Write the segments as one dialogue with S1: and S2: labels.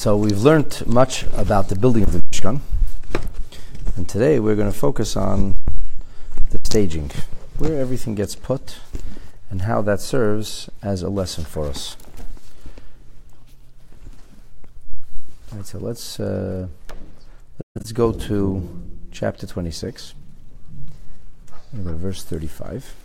S1: So we've learned much about the building of the Mishkan, and today we're going to focus on the staging, where everything gets put and how that serves as a lesson for us. All right, so let's go to chapter 26, and go to verse 35.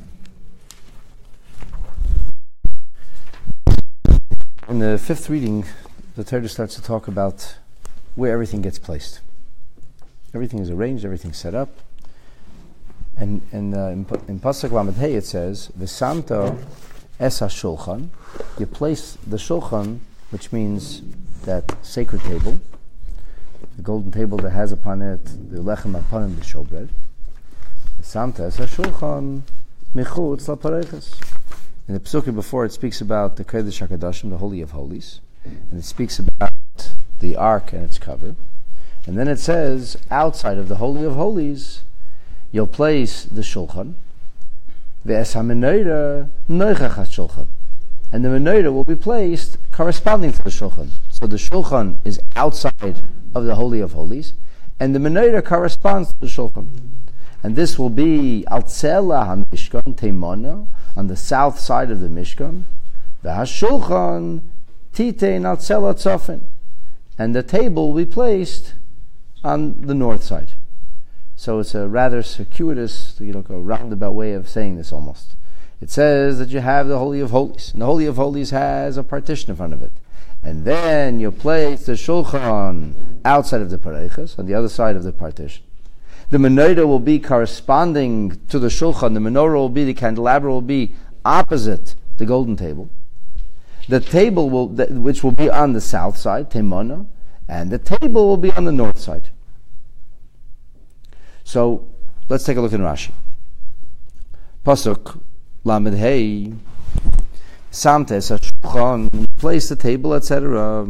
S1: In the fifth reading, the Torah starts to talk about where everything gets placed. Everything is arranged, everything's set up. And in Pasuk Lamed Hey it says, V'samto es ha-shulchan. You place the shulchan, which means that sacred table, the golden table that has upon it the lechem upon the showbread. V'samto es ha-shulchan michutz la-pareches. In the Pesukim before, it speaks about the Kodesh HaKadoshim, the Holy of Holies, and it speaks about the Ark and its cover. And then it says, outside of the Holy of Holies, you'll place the Shulchan, Ve'es HaMenorah noichach HaShulchan, and the Menorah will be placed corresponding to the Shulchan. So the Shulchan is outside of the Holy of Holies, and the Menorah corresponds to the Shulchan. And this will be Altzela HaMishkan Teimona, on the south side of the Mishkan, the HaShulchan Titein Altzela Tzofin, and the table will be placed on the north side. So it's a rather circuitous, a roundabout way of saying this almost. It says that you have the Holy of Holies, and the Holy of Holies has a partition in front of it. And then you place the Shulchan outside of the Pareches, on the other side of the partition. The menorah will be corresponding to the shulchan. The menorah will be, the candelabra will be opposite the golden table. The table which will be on the south side, Temona, and the table will be on the north side. So let's take a look at Rashi. Pasuk Lamed Hey, Samtes HaShulchan, place the table, etc.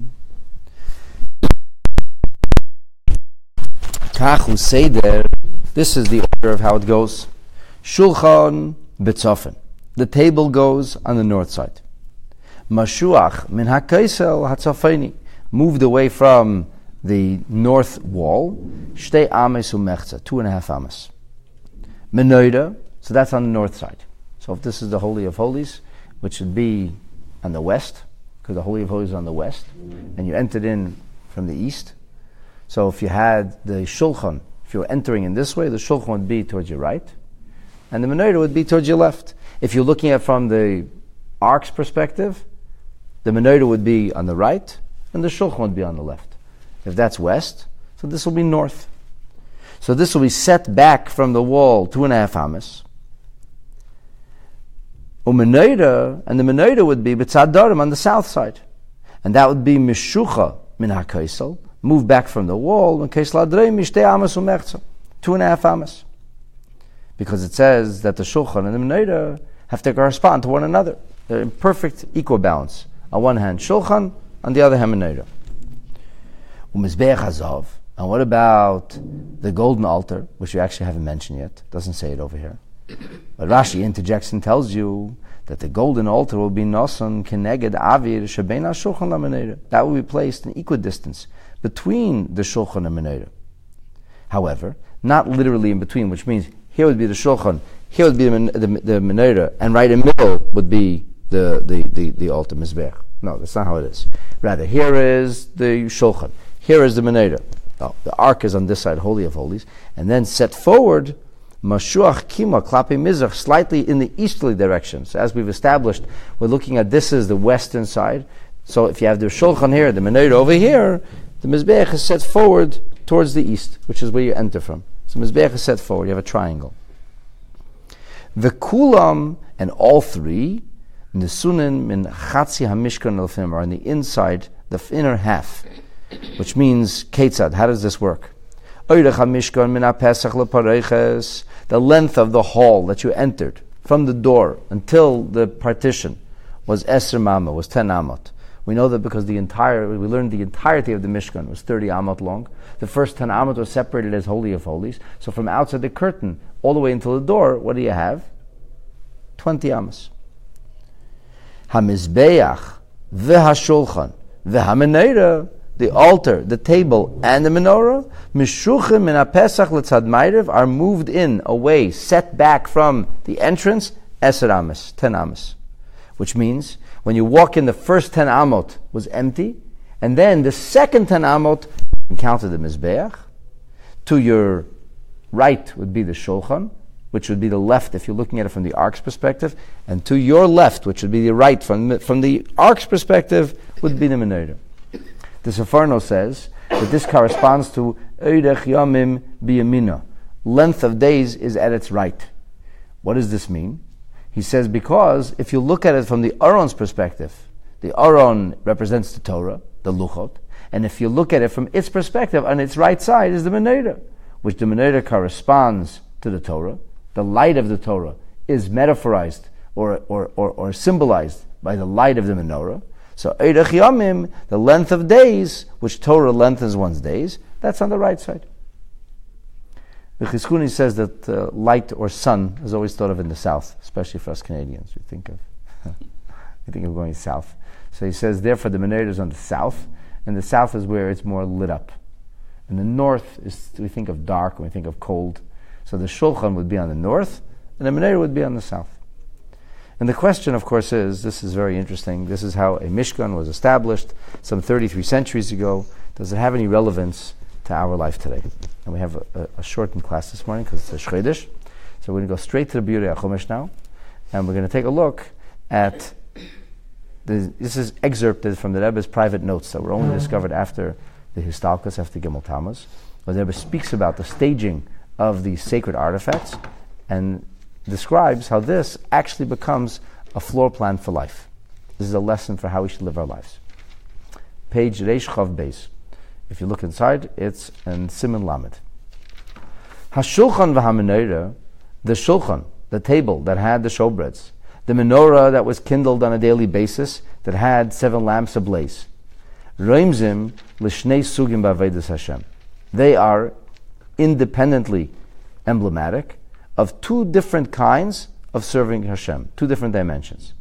S1: Kachu Seder, this is the order of how it goes. Shulchan B'tzofen, the table goes on the north side. Mashuach min ha'kaisel ha'tzofeni, moved away from the north wall. Shtei ames u'mechza, 2.5 ames. Menorah, so that's on the north side. So if this is the Holy of Holies, which would be on the west, because the Holy of Holies is on the west, and you entered in from the east. So if you had the shulchan, if you were entering in this way, the shulchan would be towards your right, and the menorah would be towards your left. If you're looking at from the ark's perspective, the menorah would be on the right, and the shulchan would be on the left. If that's west, so this will be north. So this will be set back from the wall 2.5 ames. U'menorah, and the menorah would be b'tzad darim, on the south side, and that would be mishucha min ha'kaisel, move back from the wall, 2.5 ames. Because it says that the shulchan and the menorah have to correspond to one another. They're in perfect equal balance. On one hand, shulchan, on the other hand, menorah. U'mizbeach hazav. And what about the golden altar, which we actually haven't mentioned yet? Doesn't say it over here. But Rashi interjects and tells you that the golden altar will be noson keneged avir shebein ha'shulchan la'menorah. That will be placed in equidistance between the shulchan and menorah. However, not literally in between, which means here would be the shulchan, here would be the menorah, and right in the middle would be the altar mizbeach. No, that's not how it is. Rather, here is the shulchan, here is the menorah. Oh, the ark is on this side, Holy of Holies, and then set forward mashuach kima klapi mizrach, slightly in the easterly direction. So as we've established, we're looking at this is the western side. So if you have the shulchan here, the menorah over here, the mizbeach is set forward towards the east, which is where you enter from. So mizbeach is set forward. You have a triangle. The kulam, and all three, nesunin min chatzi hamishkan elfim, are on the inside, the inner half, which means ketzad. How does this work? Oirech hamishkan min hapesach lepareches, the length of the hall that you entered from the door until the partition was eser mama, was 10 amot. We know that because we learned the entirety of the Mishkan was 30 amot long. The first 10 amot was separated as Holy of Holies. So from outside the curtain all the way until the door, what do you have? 20 amos. HaMizbeach v'HaShulchan the menorah, the altar, the table, and the menorah, mishuchim min haPesach letzad ma'ariv, are moved in, away, set back from the entrance, 10 amas. Which means, when you walk in, the first 10 amot was empty, and then the second 10 amot encountered the Mizbeach. To your right would be the Shulchan, which would be the left if you're looking at it from the ark's perspective, and to your left, which would be the right from the ark's perspective, would be the menorah. The Sefarno says that this corresponds to Eirech Yamim Biyamina. Length of days is at its right. What does this mean? He says because if you look at it from the Aron's perspective, the Aron represents the Torah, the Luchot, and if you look at it from its perspective, on its right side is the menorah, which the menorah corresponds to the Torah. The light of the Torah is metaphorized or symbolized by the light of the menorah. So Eirech Yamim, the length of days, which Torah lengthens one's days, that's on the right side. The Chizkuni says that light or sun is always thought of in the south, especially for us Canadians. We think of going south. So he says, therefore, the menorah is on the south, and the south is where it's more lit up. And the north is, we think of dark, and we think of cold. So the Shulchan would be on the north, and the menorah would be on the south. And the question, of course, is, this is very interesting, this is how a Mishkan was established some 33 centuries ago. Does it have any relevance to our life today? And we have a shortened class this morning because it's a Shchedish. So we're going to go straight to the Biurei HaChumash now, and we're going to take a look at, this is excerpted from the Rebbe's private notes that were only discovered after the Histalkus, after Gimel Tammuz, where the Rebbe speaks about the staging of these sacred artifacts and describes how this actually becomes a floor plan for life. This is a lesson for how we should live our lives. Page Reish Chav Beis. If you look inside, it's in Siman Lamed. HaShulchan v'HaMenorah, the Shulchan, the table that had the showbreads, the menorah that was kindled on a daily basis, that had 7 lamps ablaze. Reimzim l'shnei sugim b'avedas Hashem. They are independently emblematic of 2 different kinds of serving Hashem, 2 different dimensions.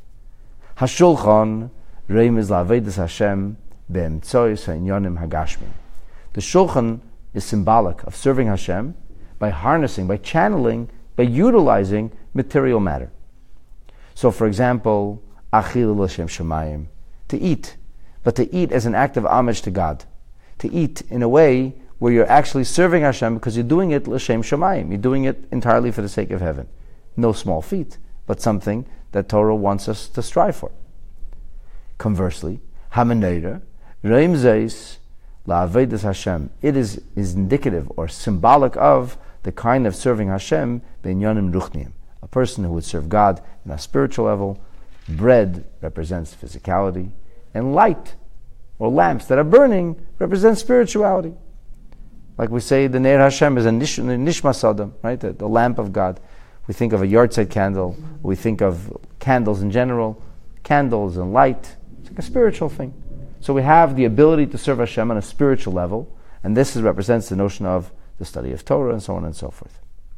S1: HaShulchan reims la'avedas Hashem be'emtzois ha'inyonim hagashmim. The Shulchan is symbolic of serving Hashem by harnessing, by channeling, by utilizing material matter. So, for example, achil l'shem shemayim, to eat, but to eat as an act of homage to God, to eat in a way where you're actually serving Hashem because you're doing it l'shem shemayim, you're doing it entirely for the sake of heaven. No small feat, but something that Torah wants us to strive for. Conversely, hamenorah reimzeis la'avedas Hashem. It is indicative or symbolic of the kind of serving Hashem b'inyanim ruchniim. A person who would serve God on a spiritual level. Bread represents physicality, and light or lamps that are burning represent spirituality. Like we say, the Ner Hashem is a nishma sadam, right? The lamp of God. We think of a yahrzeit candle. We think of candles in general. Candles and light. It's like a spiritual thing. So we have the ability to serve Hashem on a spiritual level, and this represents the notion of the study of Torah and so on and so forth.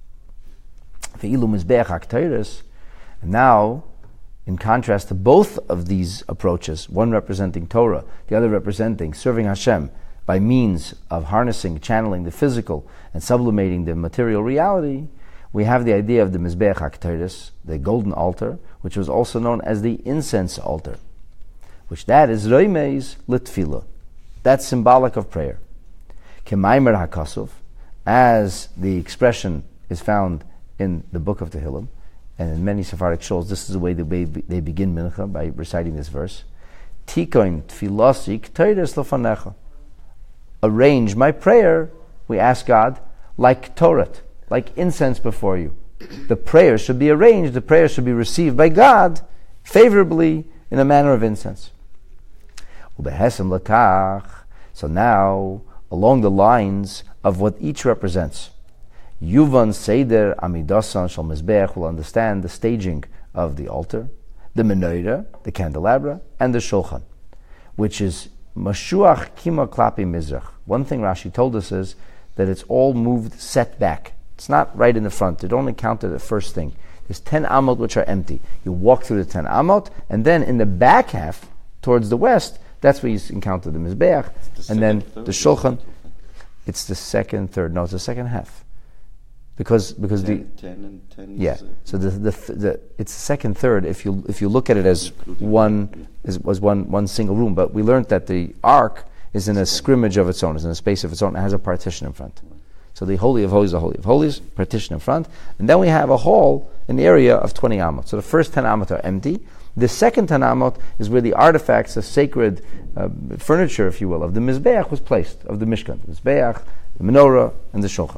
S1: And now, in contrast to both of these approaches, one representing Torah, the other representing serving Hashem by means of harnessing, channeling the physical and sublimating the material reality, we have the idea of the Mizbeach HaKtoros, the golden altar, which was also known as the incense altar, which that is Reimeis Litfila. That's symbolic of prayer. Kemaimer HaKasuf, as the expression is found in the book of Tehillim, and in many Sephardic shuls, this is the way they begin Mincha, by reciting this verse. Tikoin tfilasi k'toros lefanecha. Arrange my prayer, we ask God, like Torah, like incense before you. The prayer should be arranged, the prayer should be received by God favorably in a manner of incense. Ubehesem lakach. So now, along the lines of what each represents, Yuvan Seder Amidasan Shal Mizbeach will understand the staging of the altar, the menorah, the candelabra, and the shulchan, which is Mashuach Kima Klapi Mizrach. One thing Rashi told us is that it's all moved, set back. It's not right in the front. It only counted the first thing. There's 10 amot which are empty. You walk through the 10 amot, and then in the back half, towards the west, That's where you encounter the Mizbeach, and then the Shulchan. It's the second, third. No, it's the second half, because 10
S2: and 10.
S1: Yeah. So it's the second, third. If you look at it as one single room, but we learned that the ark is in a scrimmage of its own, is in a space of its own. It has a partition in front. So the Holy of Holies, the Holy of Holies, partition in front, and then we have a hall, an area of 20 amot. So the first 10 amot are empty. The second 10 amot is where the artifacts of sacred furniture, if you will, of the Mizbeach was placed, of the Mishkan, the Mizbeach, the Menorah, and the Shulchan.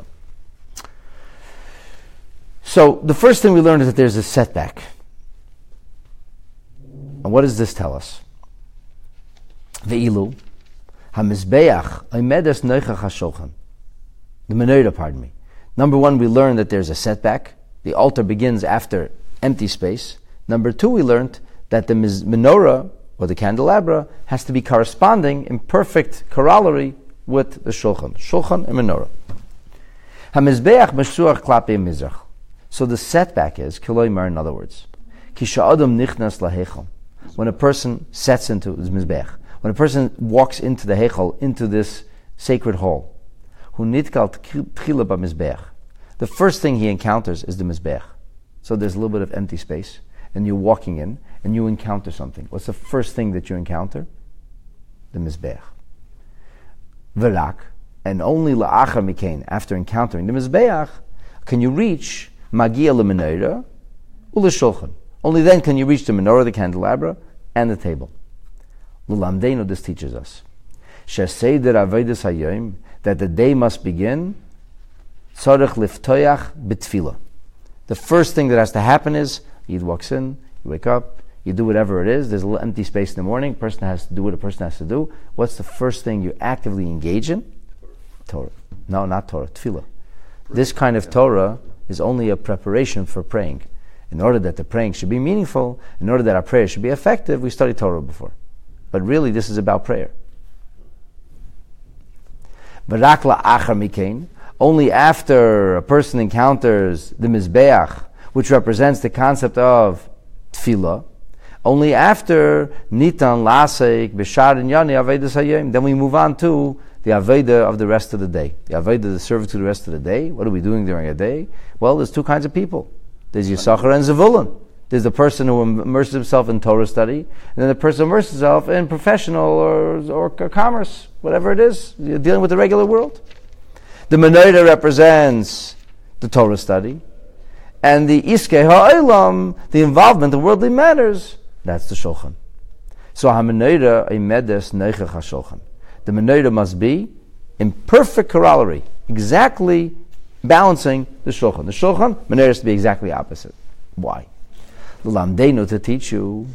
S1: So the first thing we learned is that there's a setback. And what does this tell us? Ve'ilu, ha-Mizbeach, oimedes noichach ha-Shulchan. The Menorah, pardon me. Number one, we learned that there's a setback. The altar begins after empty space. Number two, we learned that the menorah, or the candelabra, has to be corresponding in perfect corollary with the shulchan. Shulchan and menorah. HaMizbeach meshuach klape mizrach. So the setback is, kiloimar in other words, kisha adam nichnas lahechel. When a person sets into his mizbeach, when a person walks into the hechel, into this sacred hall, hu nitkalt tchila b'mizbeach. The first thing he encounters is the mizbeach. So there's a little bit of empty space, and you're walking in, and you encounter something. What's the first thing that you encounter? The mizbeach. V'rak, and only la'achar mikein, after encountering the mizbeach, can you reach magia lemenorah u'leshulchan. Only then can you reach the menorah, the candelabra, and the table. L'lamdeinu, this teaches us, she'seder avodas hayom, that the day must begin, tzarich liftoyach b'tfilah. The first thing that has to happen is, Yid walks in, you wake up, you do whatever it is, there's a little empty space in the morning, person has to do what a person has to do. What's the first thing you actively engage in? Torah. No, not Torah, tefillah. This kind of Torah is only a preparation for praying. In order that the praying should be meaningful, in order that our prayer should be effective, we study Torah before. But really, this is about prayer. V'rak la'achar mikein, only after a person encounters the Mizbeach, which represents the concept of tefillah, only after nitan lasek b'shar inyani avedas hayom, then we move on to the aveda of the rest of the day. The aveda, the service to the rest of the day. What are we doing during a day? Well, there's two kinds of people. There's Yisachar and Zevulun. There's the person who immerses himself in Torah study, and then the person who immerses himself in professional or commerce, whatever it is, you're dealing with the regular world. The menorah represents the Torah study, and the iskei ha'olam, the involvement in worldly matters, that's the shulchan. So ha-menorah oimedes noichach ha-shulchan. The menorah must be in perfect corollary, exactly balancing the shulchan. The shulchan, menorah is to be exactly opposite. Why? L'lamdeinu, to teach you,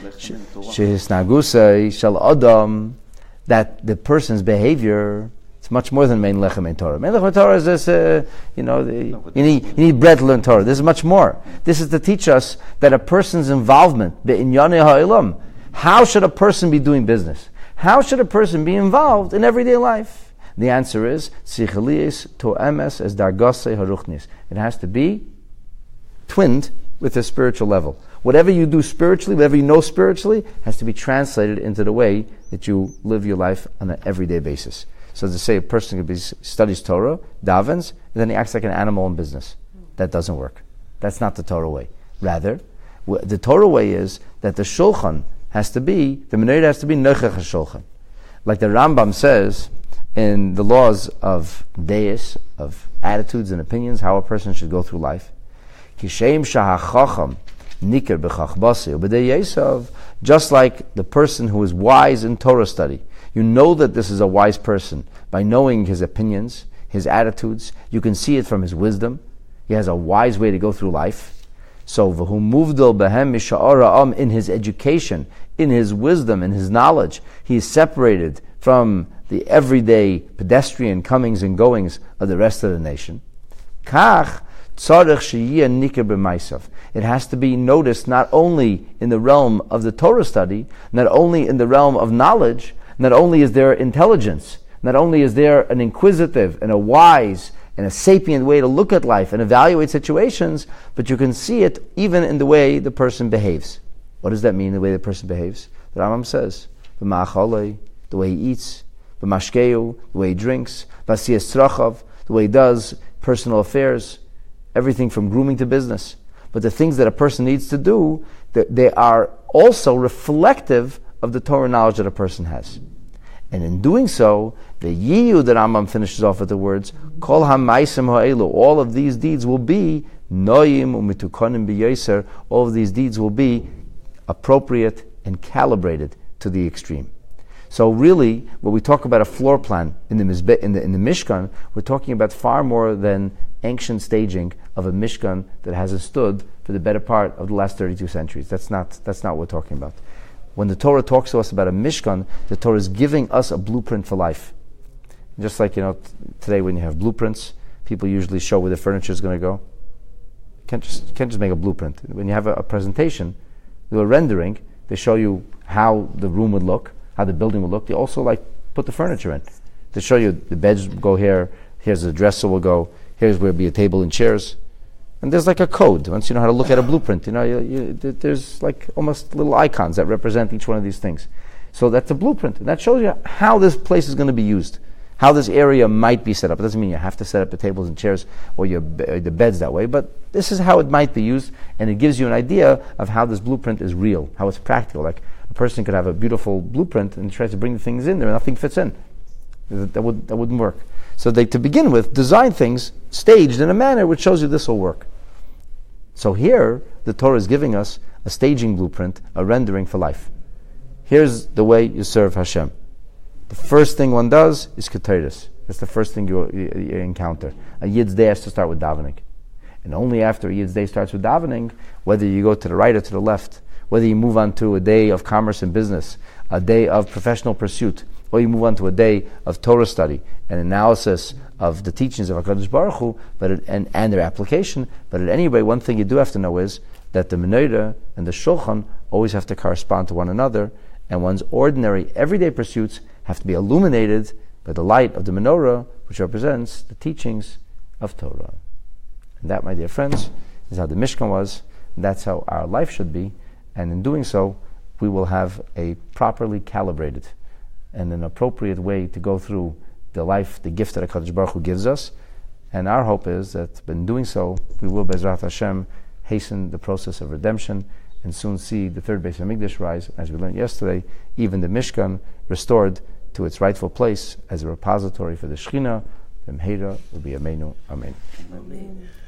S1: shehisnagusei shel adam, that the person's behavior, it's much more than mein lechem ein Torah. Mein lechem ein Torah is this, you need bread to learn Torah. This is much more. This is to teach us that a person's involvement, be'inyanei ha'olam, how should a person be doing business? How should a person be involved in everyday life? The answer is, tzichelies to'emes es dargasei haruchnis. It has to be twinned with a spiritual level. Whatever you do spiritually, whatever you know spiritually, has to be translated into the way that you live your life on an everyday basis. So to say a person studies Torah, davens, and then he acts like an animal in business. That doesn't work. That's not the Torah way. Rather, the Torah way is that the shulchan has to be, the menorah has to be noichach ha-shulchan. Like the Rambam says in the laws of deis, of attitudes and opinions, how a person should go through life. Kishem shahachacham nikar b'chachbasi ubedei yesav, just like the person who is wise in Torah study. You know that this is a wise person by knowing his opinions, his attitudes. You can see it from his wisdom. He has a wise way to go through life. So v'hu muvdal behem misha'ara in his education, in his wisdom, in his knowledge, he is separated from the everyday pedestrian comings and goings of the rest of the nation. Kach tzarich sheyiyeh nikar b'maisav. It has to be noticed not only in the realm of the Torah study, not only in the realm of knowledge, not only is there intelligence, not only is there an inquisitive and a wise and a sapient way to look at life and evaluate situations, but you can see it even in the way the person behaves. What does that mean, the way the person behaves? The Rambam says, b'ma'acholei, the way he eats, b'mashkeu, the way he drinks, b'asiyas tzrachav, the way he does personal affairs, everything from grooming to business. But the things that a person needs to do, they are also reflective of the Torah knowledge that a person has. And in doing so, the Yiyud that Rambam finishes off with the words, Kol ha-maisim ha'elu, all of these deeds will be noyim u'mitukonim b'yoser, all of these deeds will be appropriate and calibrated to the extreme. So really, when we talk about a floor plan in the Mishkan, we're talking about far more than ancient staging of a Mishkan that hasn't stood for the better part of the last 32 centuries. That's not what we're talking about. When the Torah talks to us about a Mishkan, the Torah is giving us a blueprint for life. Just like, today when you have blueprints, people usually show where the furniture is going to go. Can't just make a blueprint. When you have a presentation, a rendering, they show you how the room would look, how the building would look. They also put the furniture in. They show you the beds go here, here's the dresser will go, here's where will be a table and chairs. And there's a code. Once you know how to look at a blueprint, there's almost little icons that represent each one of these things. So that's a blueprint. And that shows you how this place is going to be used, how this area might be set up. It doesn't mean you have to set up the tables and chairs or the beds that way, but this is how it might be used, and it gives you an idea of how this blueprint is real, how it's practical. Like a person could have a beautiful blueprint and tries to bring the things in there, and nothing fits in. That wouldn't work. So they, to begin with, design things staged in a manner which shows you this will work. So here, the Torah is giving us a staging blueprint, a rendering for life. Here's the way you serve Hashem. The first thing one does is Keteris. That's the first thing you encounter. A Yid's day has to start with davening. And only after a Yid's day starts with davening, whether you go to the right or to the left, whether you move on to a day of commerce and business, a day of professional pursuit, or you move on to a day of Torah study and analysis of the teachings of HaKadosh Baruch Hu, and their application. But at any rate, one thing you do have to know is that the Menorah and the Shulchan always have to correspond to one another, and one's ordinary, everyday pursuits have to be illuminated by the light of the Menorah, which represents the teachings of Torah. And that, my dear friends, is how the Mishkan was, and that's how our life should be, and in doing so, we will have a properly calibrated and an appropriate way to go through the life, the gift that HaKadosh Baruch Hu gives us. And our hope is that in doing so, we will, Be'ezrat Hashem, hasten the process of redemption and soon see the third Beis HaMikdash rise, as we learned yesterday, even the Mishkan restored to its rightful place as a repository for the Shekhinah. B'mheira u'b'yameinu. Amen.